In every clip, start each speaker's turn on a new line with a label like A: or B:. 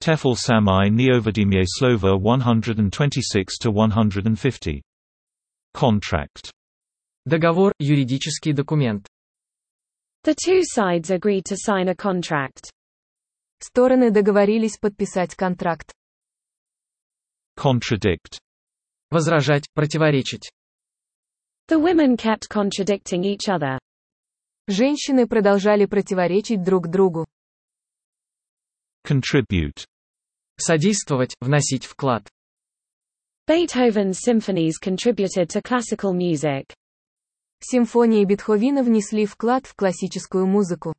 A: Tefl Samai Neovodimie Slova 126-150. Contract.
B: Договор – юридический документ.
C: The two sides agreed to sign a contract.
D: Стороны договорились подписать контракт.
A: Contradict.
B: Возражать, противоречить.
C: The women kept contradicting each other.
D: Женщины продолжали противоречить друг другу.
A: Contribute.
B: Содействовать, вносить вклад.
C: Beethoven's symphonies contributed to classical music.
D: Симфонии Бетховена внесли вклад в классическую музыку.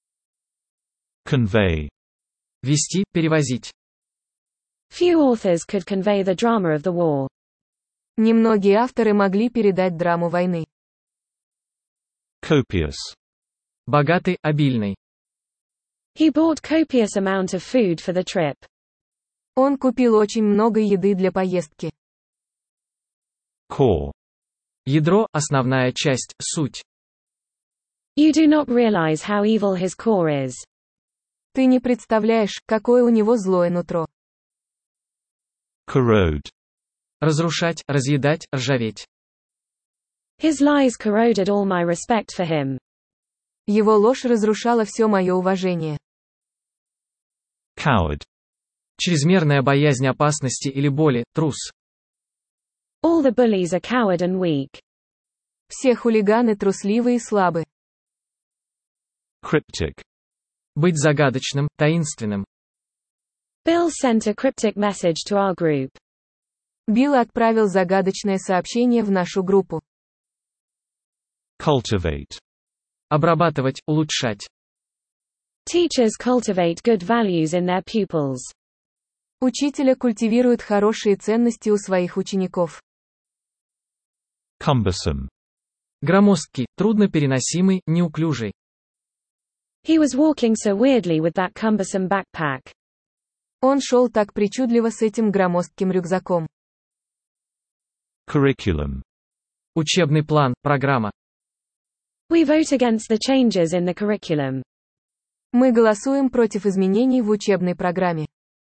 A: Convey.
B: Вести, перевозить.
C: Few authors could convey the drama of the war.
D: Немногие авторы могли передать драму войны.
A: Copious.
B: Богатый, обильный.
C: He bought copious amount of food for the trip.
D: Он купил очень много еды для поездки.
A: Core.
B: Ядро, основная часть, суть.
C: You do not realize how evil his core is.
D: Ты не представляешь, какое у него злое нутро.
A: Corrode.
B: Разрушать, разъедать, ржаветь.
C: His lies corroded all my respect for him.
D: Его ложь разрушала все мое уважение.
A: Coward.
B: Чрезмерная боязнь опасности или боли, трус.
C: All the bullies are coward and weak.
D: Все хулиганы трусливы и слабы.
A: Cryptic.
B: Быть загадочным, таинственным.
C: Bill sent a cryptic message to our group.
D: Билл отправил загадочное сообщение в нашу группу.
A: Cultivate.
B: Обрабатывать, улучшать.
C: Teachers cultivate good values in their pupils.
D: Учителя культивируют хорошие ценности у своих учеников.
A: Cumbersome.
B: Громоздкий, труднопереносимый, неуклюжий.
C: He was walking so weirdly with that cumbersome backpack.
D: Он шел так причудливо с этим громоздким рюкзаком.
A: Curriculum.
B: Учебный план, программа.
C: We vote against the changes in the curriculum.
D: Мы голосуем против изменений в учебной программе.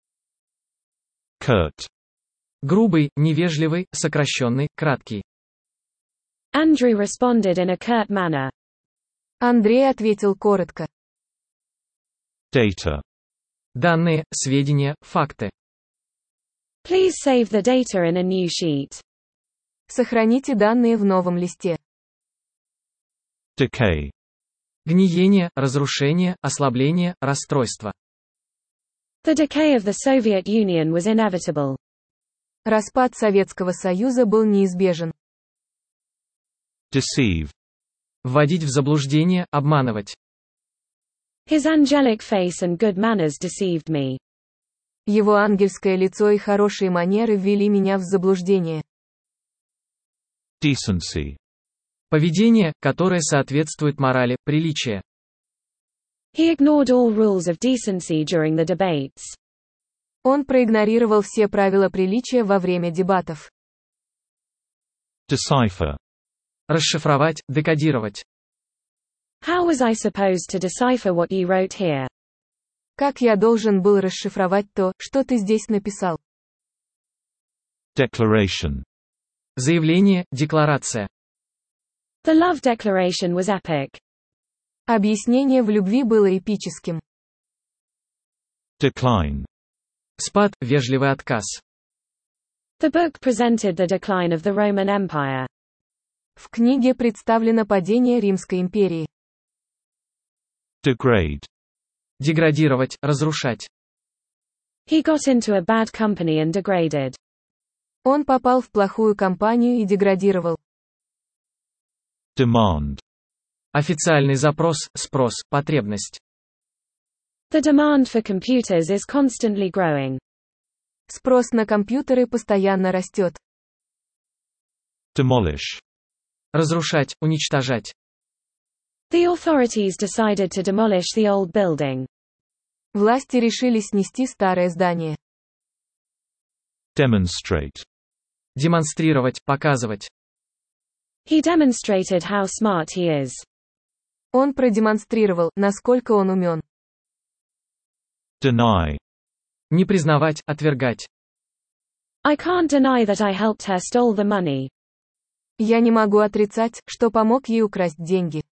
A: Curt.
B: Грубый, невежливый, сокращенный, краткий.
C: Andrew responded in a curt manner.
D: Андрей ответил коротко.
A: Data.
B: Данные, сведения, факты.
C: Please save the data in a new sheet.
D: Сохраните данные в новом листе.
A: Decay.
B: Гниение, разрушение, ослабление, расстройство.
C: The decay of the Soviet Union was inevitable.
D: Распад Советского Союза был неизбежен.
A: Deceive.
B: Вводить в заблуждение, обманывать.
C: His angelic face and good manners deceived me.
D: Его ангельское лицо и хорошие манеры ввели меня в заблуждение.
A: Decency.
B: Поведение, которое соответствует морали, приличия.
C: He ignored all rules of decency during the debates.
D: Он проигнорировал все правила приличия во время дебатов.
A: Decipher.
B: Расшифровать, декодировать.
C: How was I supposed to decipher what you wrote here?
D: Как я должен был расшифровать то, что ты здесь написал?
A: Declaration.
B: Заявление, декларация.
C: The love declaration was epic.
D: Объяснение в любви было эпическим.
A: Decline.
B: Спад, вежливый отказ.
C: The book presented the decline of the Roman Empire.
D: В книге представлено падение Римской империи.
A: Degrade.
B: Деградировать, разрушать.
C: He got into a bad company and degraded.
D: Он попал в плохую компанию и деградировал.
A: Demand.
B: Официальный запрос, спрос, потребность.
C: The demand for computers is constantly growing.
D: Спрос на компьютеры постоянно растет.
A: Demolish.
B: Разрушать, уничтожать.
C: The authorities decided to demolish the old building.
D: Власти решили снести старое здание.
A: Demonstrate.
B: Демонстрировать, показывать.
C: He demonstrated how smart he is.
D: Он продемонстрировал, насколько он умен.
A: Deny.
B: Не признавать, отвергать.
C: I can't deny that I helped her stole the money.
D: Я не могу отрицать, что помог ей украсть деньги.